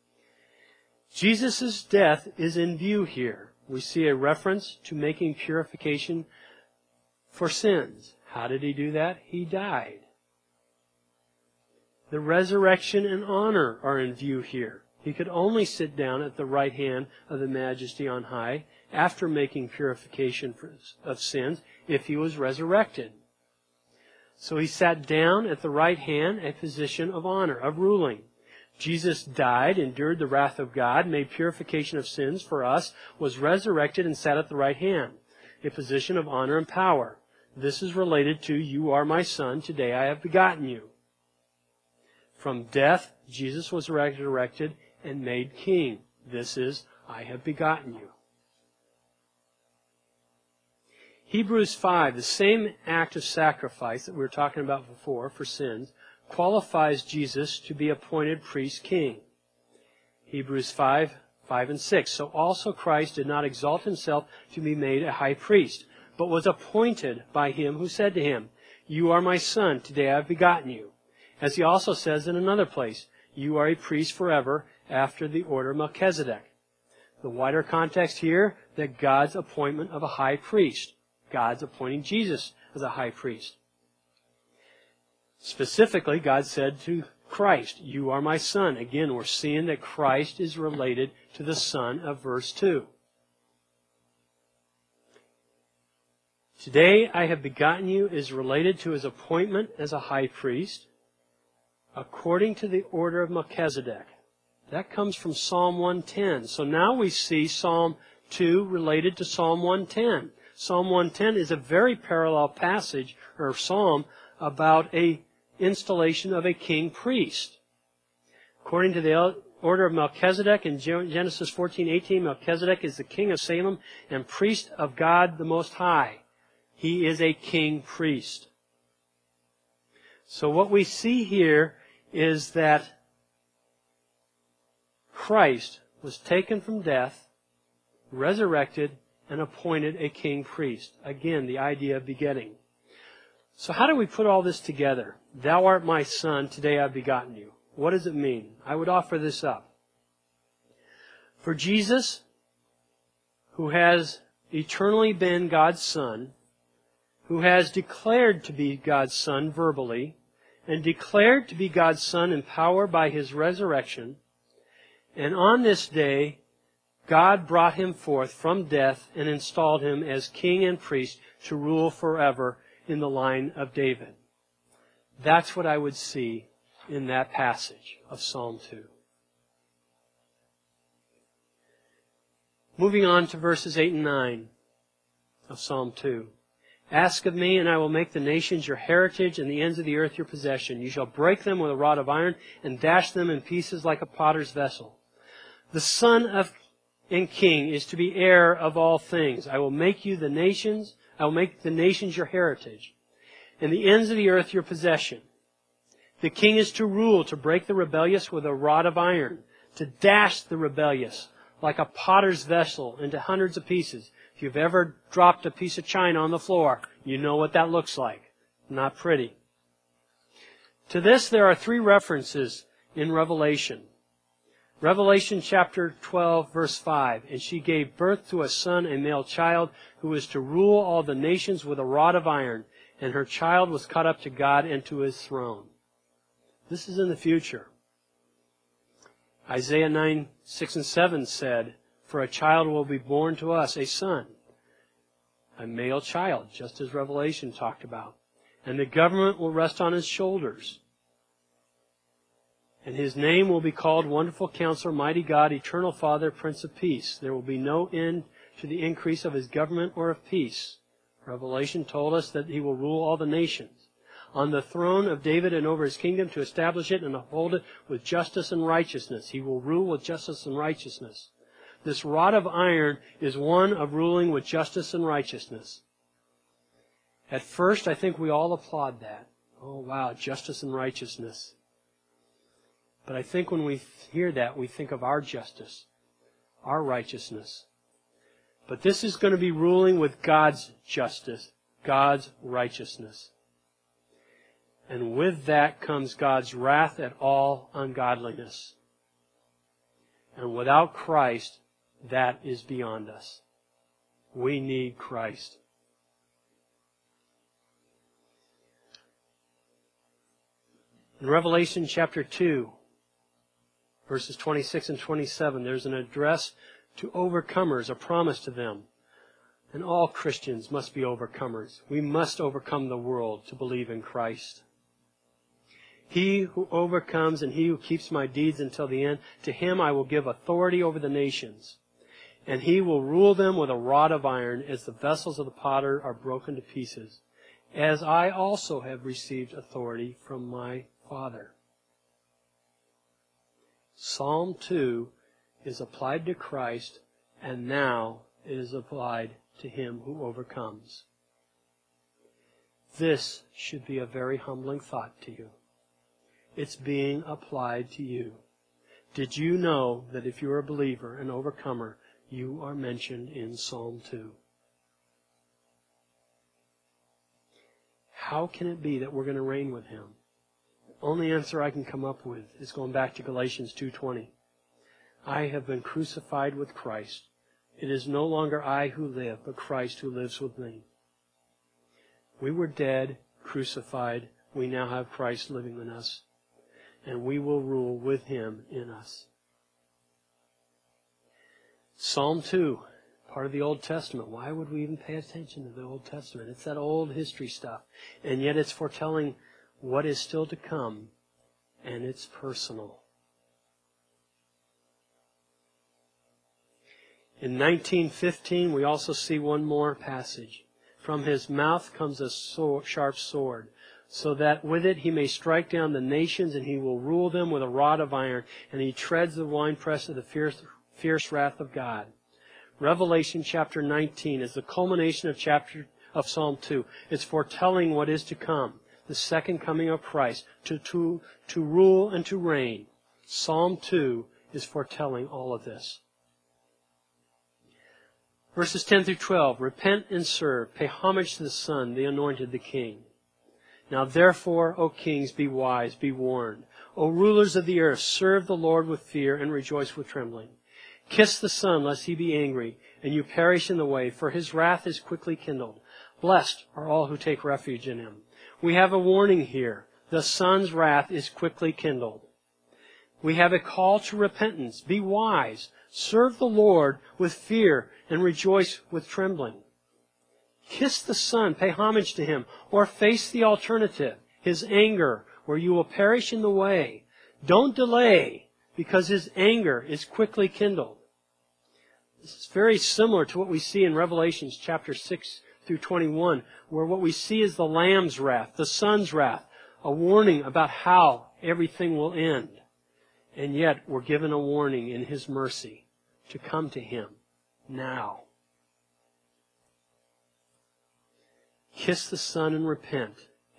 Jesus' death is in view here. We see a reference to making purification for sins. How did He do that? He died. The resurrection and honor are in view here. He could only sit down at the right hand of the Majesty on high after making purification of sins if He was resurrected. So He sat down at the right hand, a position of honor, of ruling. Jesus died, endured the wrath of God, made purification of sins for us, was resurrected, and sat at the right hand, a position of honor and power. This is related to, "You are my Son, today I have begotten you." From death, Jesus was resurrected and made king. This is, "I have begotten you." Hebrews five, the same act of sacrifice that we were talking about before for sins, qualifies Jesus to be appointed priest king. Hebrews five, five and six. "So also Christ did not exalt Himself to be made a high priest, but was appointed by Him who said to Him, 'You are my Son, today I have begotten you.' As He also says in another place, 'You are a priest forever after the order of Melchizedek.'" The wider context here, that God's appointment of a high priest. God's appointing Jesus as a high priest. Specifically, God said to Christ, "You are my Son." Again, we're seeing that Christ is related to the Son of verse two. "Today I have begotten you" is related to His appointment as a high priest according to the order of Melchizedek. That comes from Psalm one ten. So now we see Psalm two related to Psalm one ten. Psalm one ten is a very parallel passage or psalm about a installation of a king priest. According to the order of Melchizedek in Genesis fourteen eighteen, Melchizedek is the king of Salem and priest of God the Most High. He is a king priest. So what we see here is that Christ was taken from death, resurrected, and appointed a king priest. Again, the idea of begetting. So how do we put all this together? "Thou art my Son, today I have begotten you." What does it mean? I would offer this up. For Jesus, who has eternally been God's Son, who has declared to be God's Son verbally, and declared to be God's Son in power by His resurrection, and on this day, God brought Him forth from death and installed Him as king and priest to rule forever in the line of David. That's what I would see in that passage of Psalm two. Moving on to verses eight and nine of Psalm two. "Ask of me, and I will make the nations your heritage and the ends of the earth your possession. You shall break them with a rod of iron and dash them in pieces like a potter's vessel. The Son of and King is to be heir of all things. I will make you the nations, I will make the nations your heritage, and the ends of the earth your possession. The king is to rule, to break the rebellious with a rod of iron, to dash the rebellious like a potter's vessel into hundreds of pieces. If you've ever dropped a piece of china on the floor, you know what that looks like. Not pretty. To this, there are three references in Revelation. Revelation chapter twelve, verse five, and she gave birth to a son, a male child, who was to rule all the nations with a rod of iron, and her child was caught up to God and to His throne. This is in the future. Isaiah nine, six and seven said, for a child will be born to us, a son, a male child, just as Revelation talked about. And the government will rest on his shoulders. And his name will be called Wonderful Counselor, Mighty God, Eternal Father, Prince of Peace. There will be no end to the increase of his government or of peace. Revelation told us that he will rule all the nations. On the throne of David and over his kingdom, to establish it and uphold it with justice and righteousness. He will rule with justice and righteousness. This rod of iron is one of ruling with justice and righteousness. At first, I think we all applaud that. Oh, wow, justice and righteousness. But I think when we hear that, we think of our justice, our righteousness. But this is going to be ruling with God's justice, God's righteousness. And with that comes God's wrath at all ungodliness. And without Christ, that is beyond us. We need Christ. In Revelation chapter two, verses twenty-six and twenty-seven, there's an address to overcomers, a promise to them. And all Christians must be overcomers. We must overcome the world to believe in Christ. He who overcomes and he who keeps my deeds until the end, to him I will give authority over the nations. And he will rule them with a rod of iron, as the vessels of the potter are broken to pieces, as I also have received authority from my Father. Psalm two is applied to Christ, and now it is applied to him who overcomes. This should be a very humbling thought to you. It's being applied to you. Did you know that if you're a believer, an overcomer, you are mentioned in Psalm two? How can it be that we're going to reign with him? The only answer I can come up with is going back to Galatians two twenty. I have been crucified with Christ. It is no longer I who live, but Christ who lives with me. We were dead, crucified. We now have Christ living in us. And we will rule with him in us. Psalm two, part of the Old Testament. Why would we even pay attention to the Old Testament? It's that old history stuff. And yet it's foretelling what is still to come, and it's personal. In nineteen fifteen, we also see one more passage. From his mouth comes a sword, sharp sword, so that with it he may strike down the nations, and he will rule them with a rod of iron, and he treads the winepress of the fierce, fierce wrath of God. Revelation chapter nineteen is the culmination of chapter of Psalm two. It's foretelling what is to come, the second coming of Christ, to, to, to rule and to reign. Psalm two is foretelling all of this. Verses ten through twelve, repent and serve, pay homage to the Son, the Anointed, the King. Now therefore, O kings, be wise, be warned. O rulers of the earth, serve the Lord with fear and rejoice with trembling. Kiss the Son, lest he be angry, and you perish in the way, for his wrath is quickly kindled. Blessed are all who take refuge in him. We have a warning here. The Son's wrath is quickly kindled. We have a call to repentance. Be wise. Serve the Lord with fear and rejoice with trembling. Kiss the Son, pay homage to him, or face the alternative, his anger, where you will perish in the way. Don't delay, because his anger is quickly kindled. This is very similar to what we see in Revelation chapter six through twenty-one, where what we see is the Lamb's wrath, the Son's wrath, a warning about how everything will end. And yet we're given a warning in his mercy to come to him now. Kiss the Son and repent.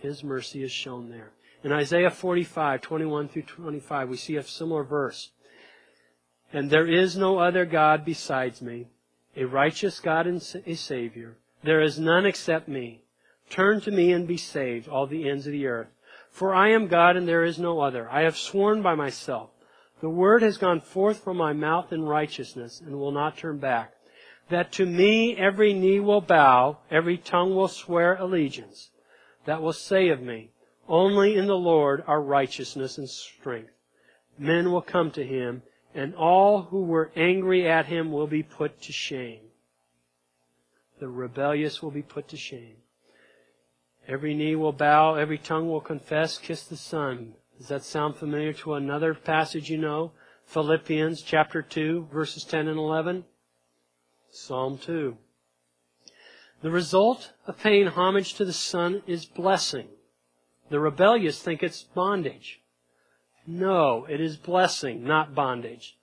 His mercy is shown there. In Isaiah forty-five, twenty-one through twenty-five, we see a similar verse. And there is no other God besides me, a righteous God and a Savior. There is none except me. Turn to me and be saved, all the ends of the earth. For I am God and there is no other. I have sworn by myself. The word has gone forth from my mouth in righteousness and will not turn back. That to me every knee will bow, every tongue will swear allegiance. That will say of me, only in the Lord are righteousness and strength. Men will come to Him, and all who were angry at Him will be put to shame. The rebellious will be put to shame. Every knee will bow, every tongue will confess, kiss the Son. Does that sound familiar to another passage you know? Philippians chapter two, verses ten and eleven. Psalm two. The result of paying homage to the Son is blessing. The rebellious think it's bondage. No, it is blessing, not bondage.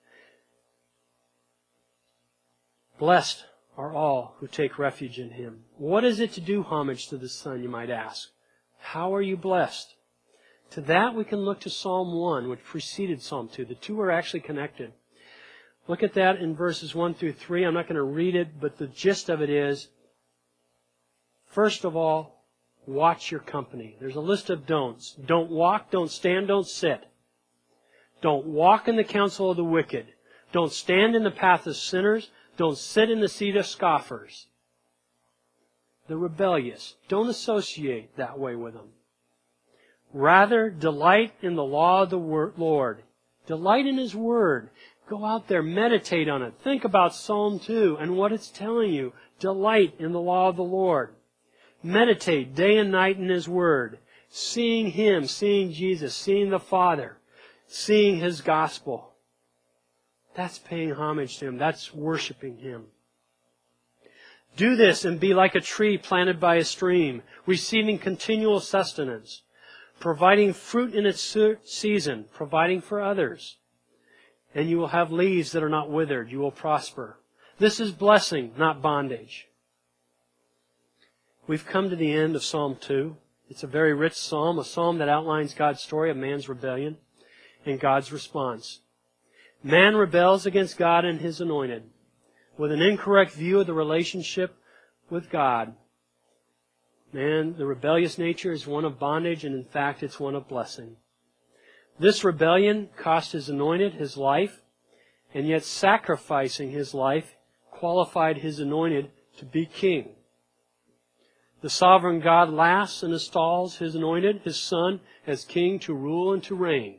Blessed are all who take refuge in Him. What is it to do homage to the Son, you might ask? How are you blessed? To that we can look to Psalm one, which preceded Psalm two. The two are actually connected. Look at that in verses one through three. I'm not going to read it, but the gist of it is, first of all, watch your company. There's a list of don'ts. Don't walk, don't stand, don't sit. Don't walk in the counsel of the wicked. Don't stand in the path of sinners. Don't sit in the seat of scoffers. The rebellious. Don't associate that way with them. Rather, delight in the law of the Lord. Delight in His Word. Go out there, meditate on it. Think about Psalm two and what it's telling you. Delight in the law of the Lord. Meditate day and night in His Word. Seeing Him, seeing Jesus, seeing the Father, seeing His gospel. That's paying homage to Him. That's worshiping Him. Do this and be like a tree planted by a stream, receiving continual sustenance, providing fruit in its season, providing for others. And you will have leaves that are not withered. You will prosper. This is blessing, not bondage. We've come to the end of Psalm two. It's a very rich psalm, a psalm that outlines God's story of man's rebellion and God's response. Man rebels against God and His anointed with an incorrect view of the relationship with God. Man, the rebellious nature is one of bondage, and in fact it's one of blessing. This rebellion cost His anointed his life, and yet sacrificing his life qualified His anointed to be king. The sovereign God lasts and installs His anointed, His Son, as king to rule and to reign,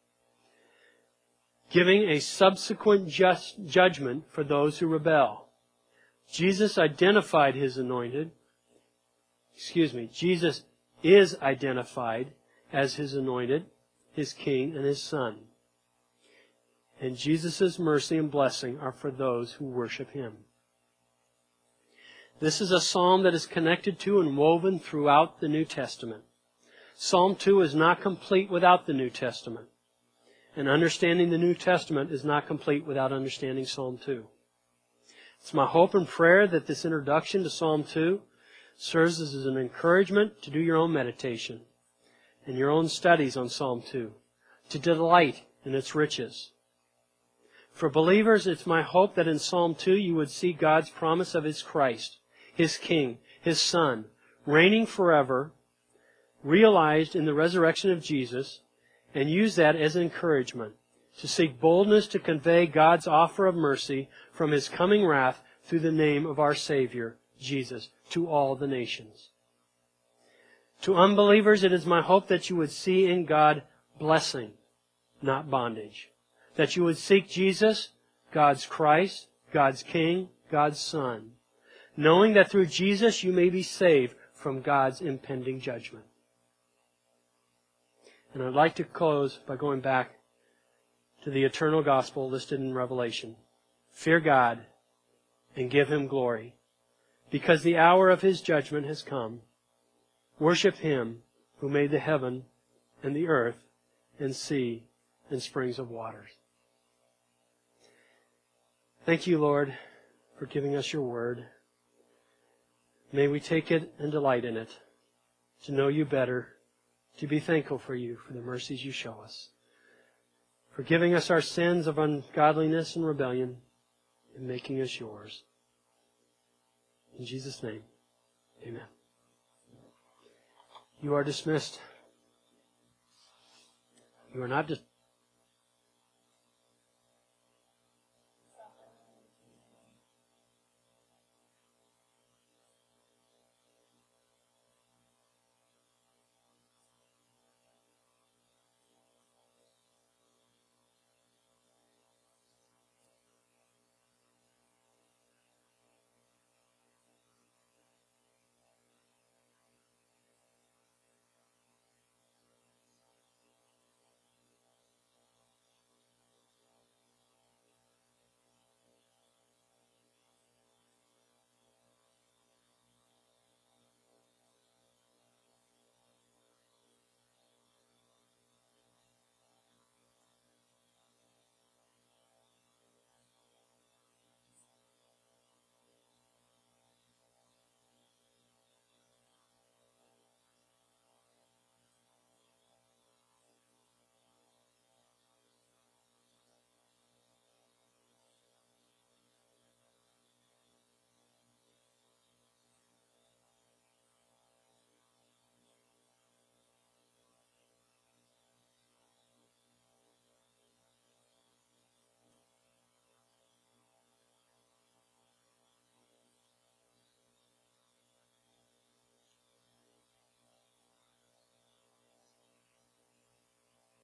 giving a subsequent just judgment for those who rebel. Jesus identified His anointed, excuse me, Jesus is identified as His anointed, His King, and His Son. And Jesus' mercy and blessing are for those who worship Him. This is a psalm that is connected to and woven throughout the New Testament. Psalm two is not complete without the New Testament. And understanding the New Testament is not complete without understanding Psalm two. It's my hope and prayer that this introduction to Psalm two serves as an encouragement to do your own meditation and your own studies on Psalm two, to delight in its riches. For believers, it's my hope that in Psalm two you would see God's promise of His Christ, His King, His Son, reigning forever, realized in the resurrection of Jesus, and use that as encouragement to seek boldness to convey God's offer of mercy from His coming wrath through the name of our Savior, Jesus, to all the nations. To unbelievers, it is my hope that you would see in God blessing, not bondage. That you would seek Jesus, God's Christ, God's King, God's Son, knowing that through Jesus you may be saved from God's impending judgment. And I'd like to close by going back to the eternal gospel listed in Revelation. Fear God and give Him glory, because the hour of His judgment has come. Worship Him who made the heaven and the earth and sea and springs of waters. Thank you, Lord, for giving us your word. May we take it and delight in it. to know you better, to be thankful for you, for the mercies you show us, for giving us our sins of ungodliness and rebellion and making us yours. In Jesus' name, amen. You are dismissed. You are not dismissed.